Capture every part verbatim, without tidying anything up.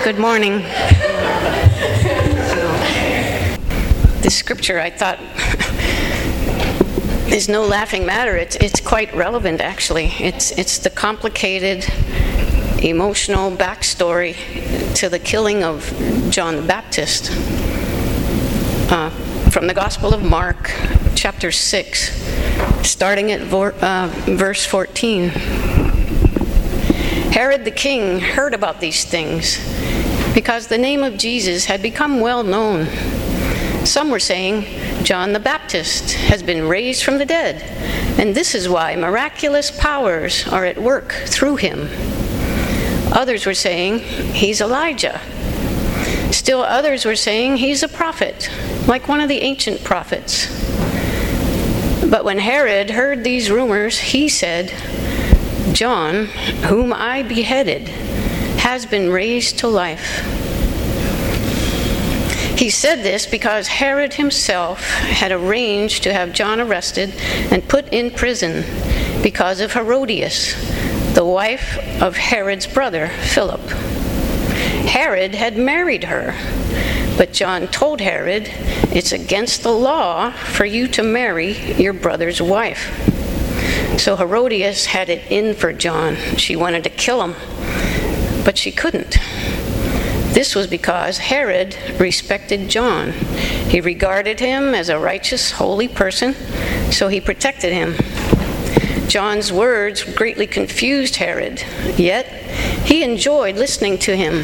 Good morning. This scripture, I thought, is no laughing matter. It's it's quite relevant, actually. It's it's the complicated, emotional backstory to the killing of John the Baptist. Uh, from the Gospel of Mark, chapter six, starting at vor- uh, verse fourteen. Herod the king heard about these things because the name of Jesus had become well known. Some were saying, John the Baptist has been raised from the dead, and this is why miraculous powers are at work through him. Others were saying, he's Elijah. Still others were saying, he's a prophet, like one of the ancient prophets. But when Herod heard these rumors, he said, John, whom I beheaded, has been raised to life. He said this because Herod himself had arranged to have John arrested and put in prison because of Herodias, the wife of Herod's brother, Philip. Herod had married her, but John told Herod, it's against the law for you to marry your brother's wife. So Herodias had it in for John. She wanted to kill him, but she couldn't. This was because Herod respected John. He regarded him as a righteous, holy person, so he protected him. John's words greatly confused Herod, yet he enjoyed listening to him.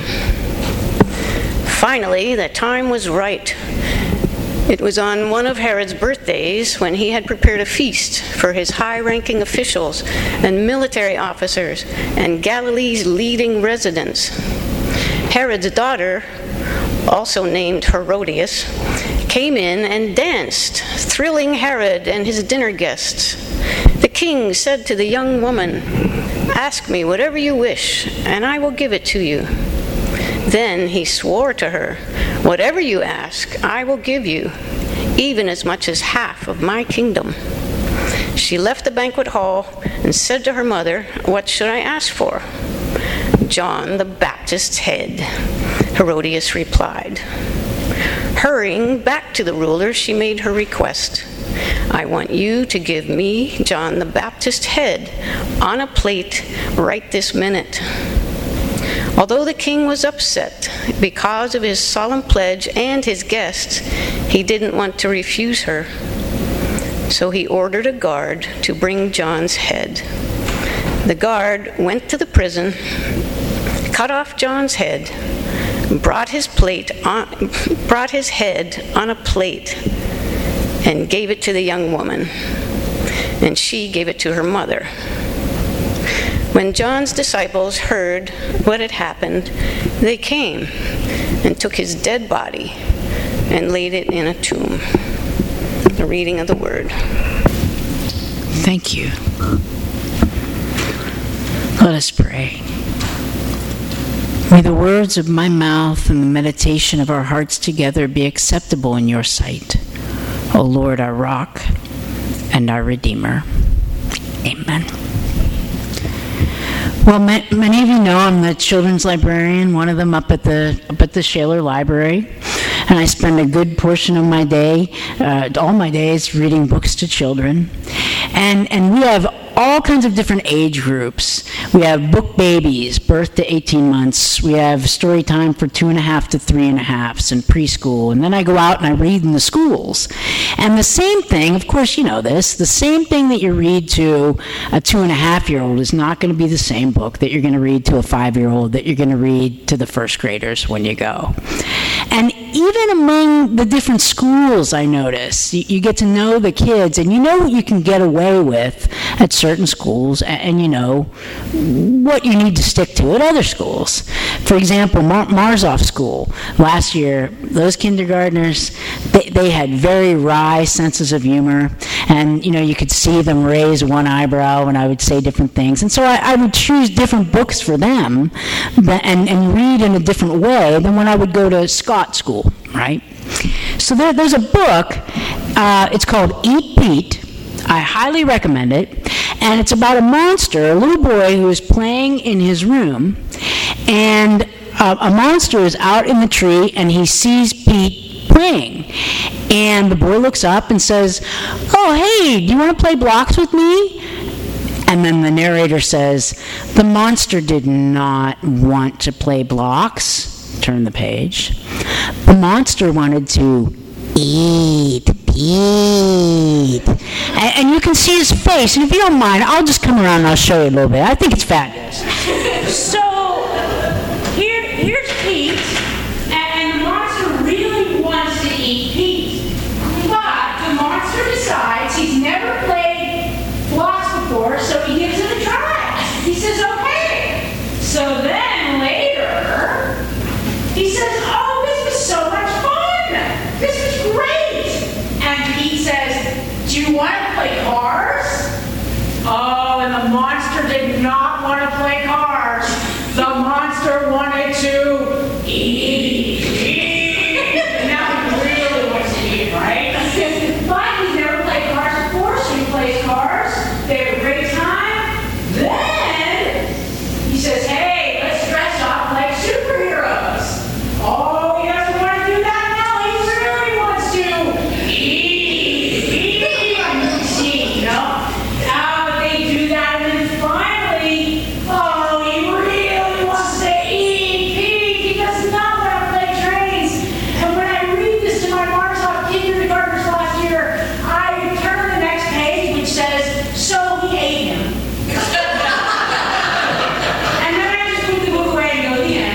Finally, the time was right. It was on one of Herod's birthdays when he had prepared a feast for his high-ranking officials and military officers and Galilee's leading residents. Herod's daughter, also named Herodias, came in and danced, thrilling Herod and his dinner guests. The king said to the young woman, "Ask me whatever you wish, and I will give it to you." Then he swore to her, "Whatever you ask, I will give you, even as much as half of my kingdom." She left the banquet hall and said to her mother, "What should I ask for?" "John the Baptist's head," Herodias replied. Hurrying back to the ruler, she made her request. "I want you to give me John the Baptist's head on a plate right this minute." Although the king was upset because of his solemn pledge and his guests, he didn't want to refuse her. So he ordered a guard to bring John's head. The guard went to the prison, cut off John's head, brought his plate on, brought his head on a plate, and gave it to the young woman. And she gave it to her mother. When John's disciples heard what had happened, they came and took his dead body and laid it in a tomb. The reading of the word. Thank you. Let us pray. May the words of my mouth and the meditation of our hearts together be acceptable in your sight, O Lord, our rock and our Redeemer. Amen. Well, many of you know I'm the children's librarian, one of them up at the up at the Shaler Library, and I spend a good portion of my day, uh, all my days, reading books to children, and and we have all kinds of different age groups. We have book babies, birth to eighteen months. We have story time for two and a half to three and a halfs in preschool. And then I go out and I read in the schools. And the same thing, of course you know this, the same thing that you read to a two and a half year old is not going to be the same book that you're going to read to a five year old that you're going to read to the first graders when you go. And even among the different schools, I notice, you, you get to know the kids and you know what you can get away with at certain schools, and, and you know what you need to stick to at other schools. For example, Mar- Marzoff School, last year, those kindergartners, they, they had very wry senses of humor, and you know you could see them raise one eyebrow when I would say different things. And so I, I would choose different books for them that, and, and read in a different way than when I would go to Scott School, right? So there, there's a book, uh, it's called Eat Pete. I highly recommend it. And it's about a monster, a little boy who is playing in his room, and uh, a monster is out in the tree, and he sees Pete playing. And the boy looks up and says, "Oh, hey, do you want to play blocks with me?" And then the narrator says, "The monster did not want to play blocks." Turn the page. "The monster wanted to eat Pete." And, and you can see his face. And if you don't mind, I'll just come around and I'll show you a little bit. I think it's fabulous. So, here, here's Pete. And, and the monster really wants to eat Pete. But the monster decides he's never played blocks before, so he gives it a try. He says, "Okay." So then later, he says, "Oh, this was so much fun. This was great." And Pete says, "Do you want to play cars?" Oh, and the monster did not want to play cars. The monster wanted to eat. Eat. Now he really wants to eat, right? But he's never played cars before, so he plays cars. They have a great time. Then he says, "Hey, let's dress up like superheroes." Oh, he doesn't want to do that now. He really wants to eat. Eat. I'm eating, you know? Uh, but they do that, and then finally, oh, he really wants to eat Pete. He does not want to play trains. And when I read this to my Martop kindergartners last year, I turn to the next page, which says, "So he ate him." And then I just put the book away and go, "The end."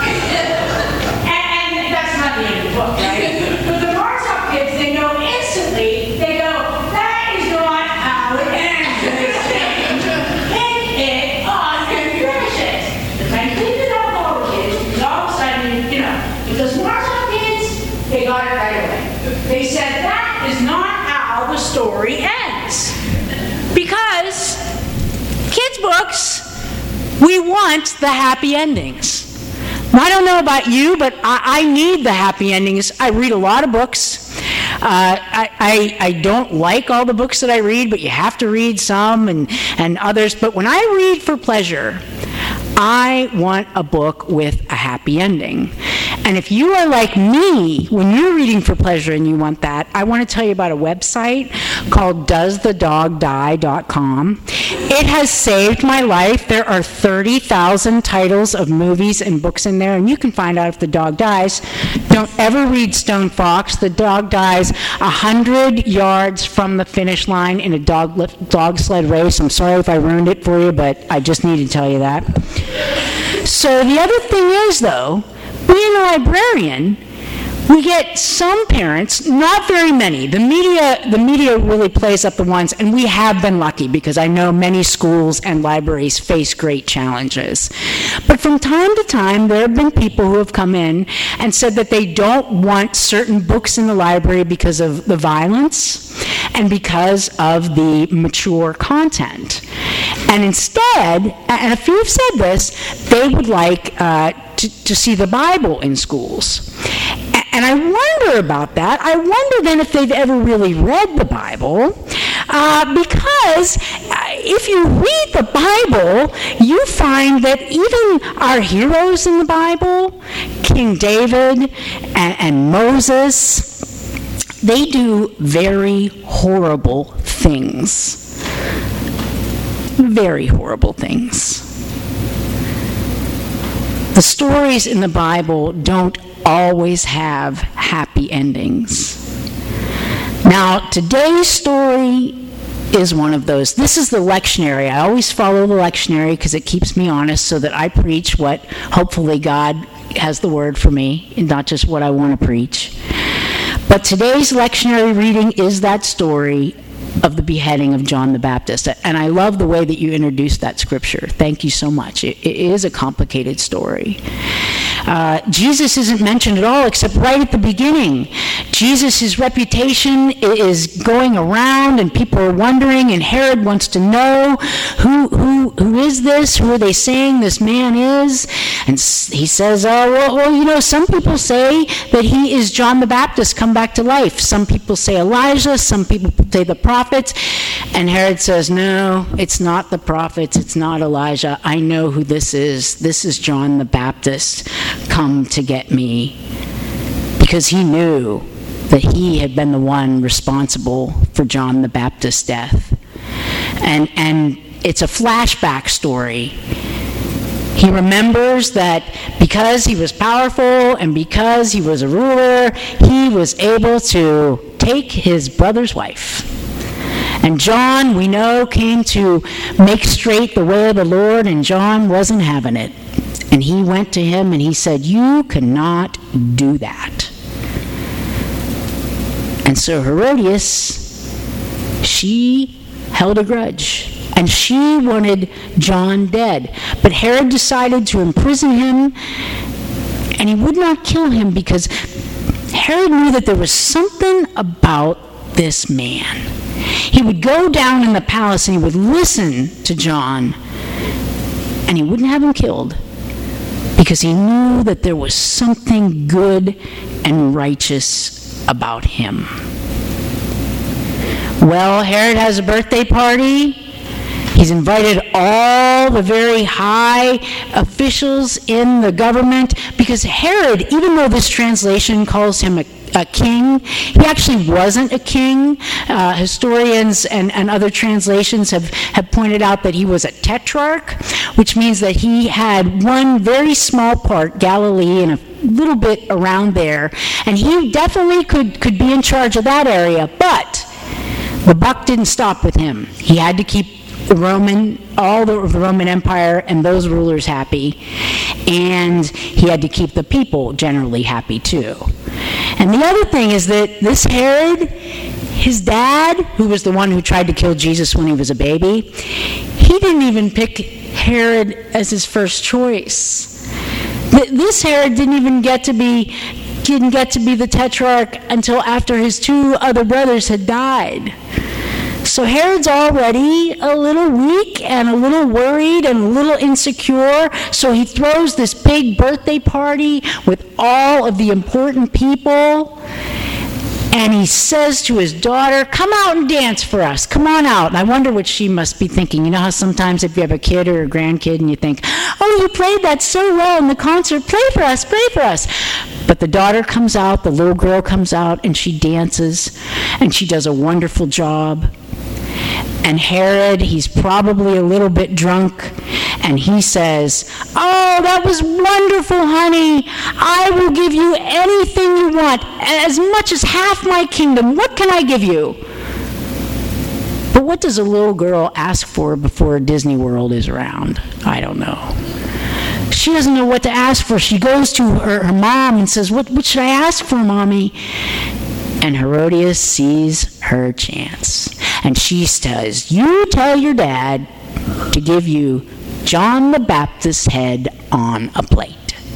And, and that's not the end of the book, right? But the Martop kids, they know instantly, they go, "That is not how it ends in this thing. Pick it up and finish it." Because I cleaned it up with all the kids, because all of a sudden, you know, because Martop kids, they got it right away. They said, that is not how the story ends. Because kids' books, we want the happy endings. Now, I don't know about you, but I, I need the happy endings. I read a lot of books. Uh, I, I, I don't like all the books that I read, but you have to read some and, and others. But when I read for pleasure, I want a book with a happy ending. And if you are like me, when you're reading for pleasure and you want that, I want to tell you about a website called does the dog die dot com. It has saved my life. There are thirty thousand titles of movies and books in there, and you can find out if the dog dies. Don't ever read Stone Fox. The dog dies one hundred yards from the finish line in a dog, dog sled race. I'm sorry if I ruined it for you, but I just need to tell you that. So the other thing is, though, being a librarian, we get some parents, not very many. The media, the media really plays up the ones, and we have been lucky because I know many schools and libraries face great challenges. But from time to time, there have been people who have come in and said that they don't want certain books in the library because of the violence and because of the mature content. And instead, and a few have said this, they would like uh, to, to see the Bible in schools. And I wonder about that. I wonder then if they've ever really read the Bible, uh, because uh, if you read the Bible, you find that even our heroes in the Bible, King David and, and Moses, they do very horrible things. Very horrible things. The stories in the Bible don't always have happy endings. Now, today's story is one of those. This is the lectionary. I always follow the lectionary because it keeps me honest so that I preach what hopefully God has the word for me and not just what I want to preach. But today's lectionary reading is that story of the beheading of John the Baptist. And I love the way that you introduced that scripture. Thank you so much. It, it is a complicated story. Uh, Jesus isn't mentioned at all except right at the beginning. Jesus' reputation is going around and people are wondering, and Herod wants to know who who who is this? Who are they saying this man is? And he says, oh, well, well, you know, some people say that he is John the Baptist come back to life. Some people say Elijah, some people say the prophets. And Herod says, no, it's not the prophets, it's not Elijah. I know who this is. This is John the Baptist come to get me. Because he knew that he had been the one responsible for John the Baptist's death. And, and it's a flashback story. He remembers that because he was powerful and because he was a ruler, he was able to take his brother's wife. And John, we know, came to make straight the way of the Lord, and John wasn't having it. And he went to him and he said, you cannot do that. And so Herodias, she held a grudge. And she wanted John dead. But Herod decided to imprison him, and he would not kill him because Herod knew that there was something about this man. He would go down in the palace and he would listen to John, and he wouldn't have him killed because he knew that there was something good and righteous about him. Well, Herod has a birthday party. He's invited all the very high officials in the government because Herod, even though this translation calls him a, a king, he actually wasn't a king. Uh, historians and, and other translations have, have pointed out that he was a tetrarch, which means that he had one very small part, Galilee, and a little bit around there. And he definitely could, could be in charge of that area, but the buck didn't stop with him. He had to keep the Roman, all the Roman Empire and those rulers happy, and he had to keep the people generally happy too. And the other thing is that this Herod, his dad, who was the one who tried to kill Jesus when he was a baby, he didn't even pick Herod as his first choice. This Herod didn't even get to be didn't get to be the tetrarch until after his two other brothers had died. So Herod's already a little weak and a little worried and a little insecure, so he throws this big birthday party with all of the important people, and he says to his daughter, come out and dance for us, come on out. And I wonder what she must be thinking. You know how sometimes if you have a kid or a grandkid and you think, oh, you played that so well in the concert, play for us, play for us. But the daughter comes out, the little girl comes out, and she dances, and she does a wonderful job. And Herod, he's probably a little bit drunk, and he says, oh, that was wonderful, honey. I will give you anything you want, as much as half my kingdom. What can I give you? But what does a little girl ask for before Disney World is around? I don't know. She doesn't know what to ask for. She goes to her, her mom and says, what, what should I ask for, Mommy? And Herodias sees her chance. And she says, you tell your dad to give you John the Baptist's head on a plate.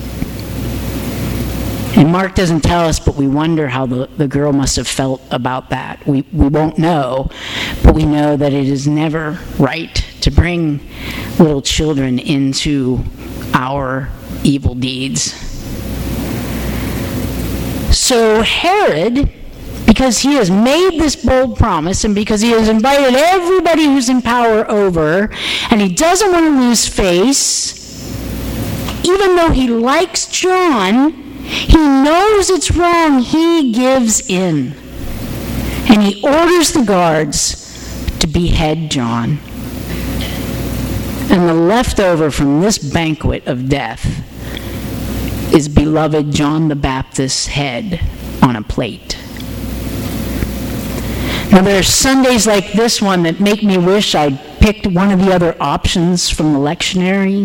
And Mark doesn't tell us, but we wonder how the, the girl must have felt about that. We, we won't know, but we know that it is never right to bring little children into our evil deeds. So Herod, because he has made this bold promise and because he has invited everybody who's in power over, and he doesn't want to lose face, even though he likes John, he knows it's wrong, he gives in. And he orders the guards to behead John. And the leftover from this banquet of death is beloved John the Baptist's head on a plate. Now, there are Sundays like this one that make me wish I'd picked one of the other options from the lectionary.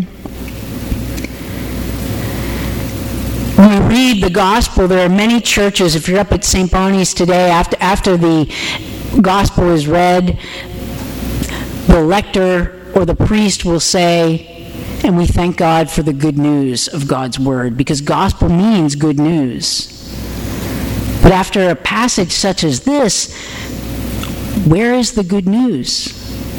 When you read the gospel, there are many churches. If you're up at Saint Bonnie's today, after, after the gospel is read, the lector or the priest will say, And we thank God for the good news of God's word, because gospel means good news. But after a passage such as this, where is the good news?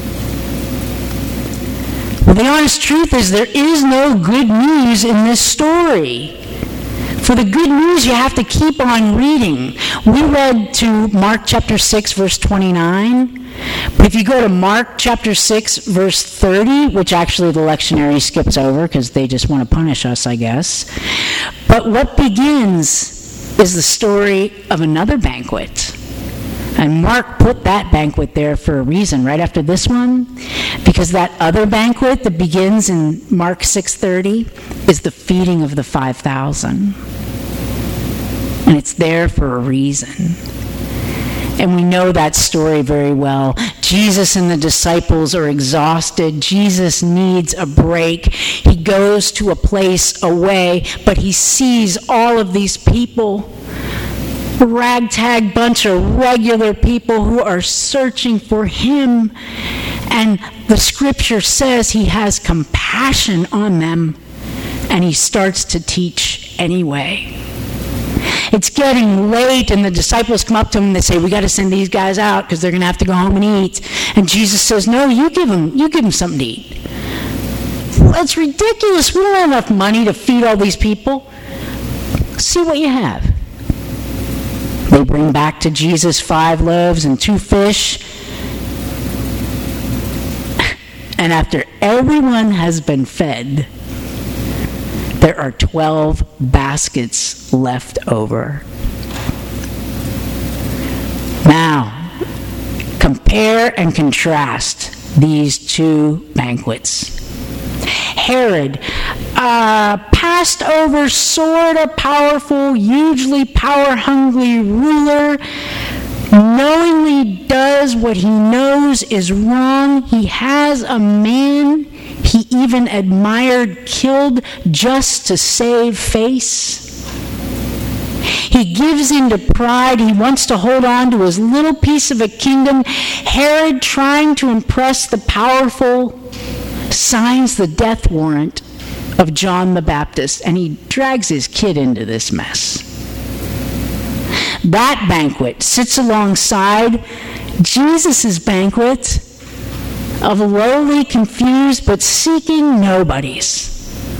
Well, the honest truth is there is no good news in this story. For the good news, you have to keep on reading. We read to Mark chapter six, verse twenty-nine. But if you go to Mark chapter six, verse thirty, which actually the lectionary skips over because they just want to punish us, I guess. But what begins is the story of another banquet. And Mark put that banquet there for a reason, right after this one, because that other banquet that begins in Mark six thirty is the feeding of the five thousand. And it's there for a reason. And we know that story very well. Jesus and the disciples are exhausted. Jesus needs a break. He goes to a place away, but he sees all of these people, a ragtag bunch of regular people who are searching for him. And the scripture says he has compassion on them, and he starts to teach anyway. It's getting late, and the disciples come up to him and they say, we got to send these guys out because they're going to have to go home and eat. And Jesus says, no, you give them, you give them something to eat. That's ridiculous. We don't have enough money to feed all these people. See what you have. They bring back to Jesus five loaves and two fish. And after everyone has been fed, there are twelve baskets left over. Now, compare and contrast these two banquets. Herod, a passed over, sort of powerful, hugely power-hungry ruler, knowingly does what he knows is wrong. He has a man he even admired killed just to save face. He gives in to pride. He wants to hold on to his little piece of a kingdom. Herod, trying to impress the powerful, signs the death warrant of John the Baptist, and he drags his kid into this mess. That banquet sits alongside Jesus' banquet of lowly, confused, but seeking nobodies.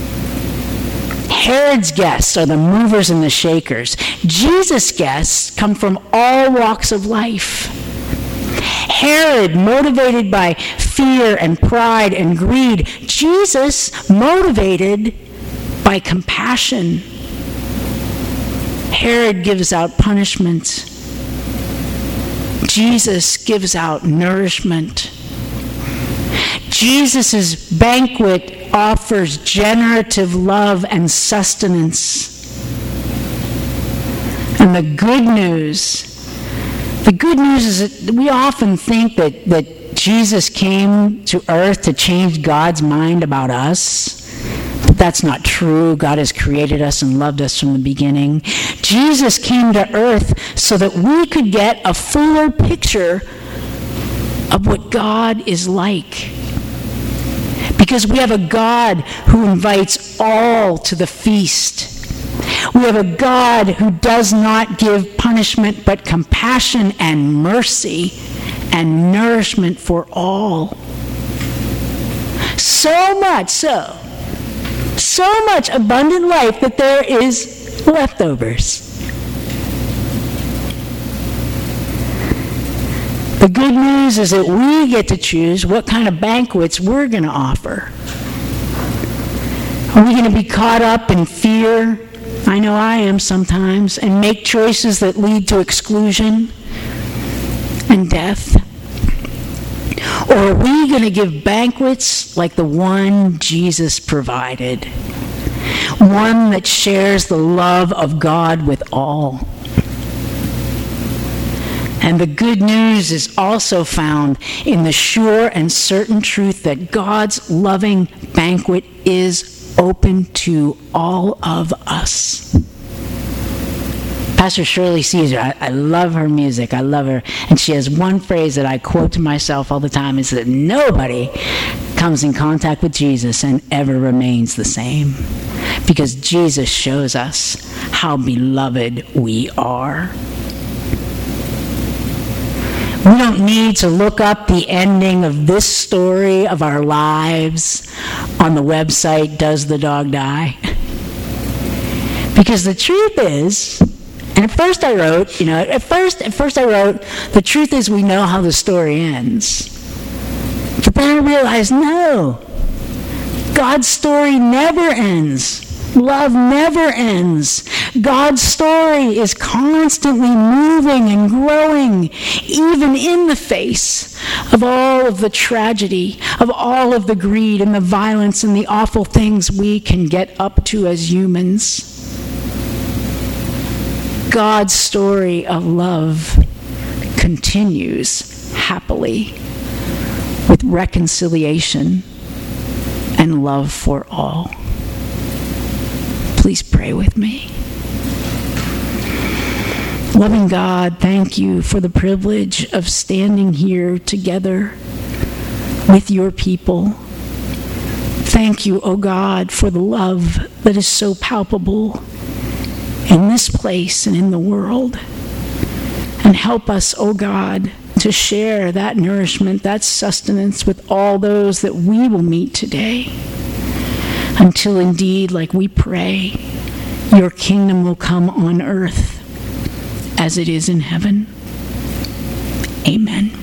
Herod's guests are the movers and the shakers. Jesus' guests come from all walks of life. Herod, motivated by fear and pride and greed. Jesus, motivated by compassion. Herod gives out punishment. Jesus gives out nourishment. Jesus' banquet offers generative love and sustenance. And the good news, the good news is that we often think that, that Jesus came to earth to change God's mind about us. But that's not true. God has created us and loved us from the beginning. Jesus came to earth so that we could get a fuller picture of what God is like. Because we have a God who invites all to the feast. We have a God who does not give punishment, but compassion and mercy and nourishment for all. So much so, so much abundant life that there is leftovers. The good news is that we get to choose what kind of banquets we're going to offer. Are we going to be caught up in fear? I know I am sometimes, and make choices that lead to exclusion and death? Or are we going to give banquets like the one Jesus provided? One that shares the love of God with all. And the good news is also found in the sure and certain truth that God's loving banquet is open to all of us. Pastor Shirley Caesar, I, I love her music. I love her. And she has one phrase that I quote to myself all the time, is that nobody comes in contact with Jesus and ever remains the same. Because Jesus shows us how beloved we are. We don't need to look up the ending of this story of our lives on the website, Does the Dog Die? Because the truth is, and at first I wrote, you know, at first, at first I wrote, the truth is we know how the story ends. But then I realized, no, God's story never ends. Love never ends. God's story is constantly moving and growing, even in the face of all of the tragedy, of all of the greed and the violence and the awful things we can get up to as humans. God's story of love continues happily with reconciliation and love for all. Please pray with me. Loving God, thank you for the privilege of standing here together with your people. Thank you, O God, for the love that is so palpable in this place and in the world. And help us, O God, to share that nourishment, that sustenance with all those that we will meet today. Until indeed, like we pray, your kingdom will come on earth as it is in heaven. Amen.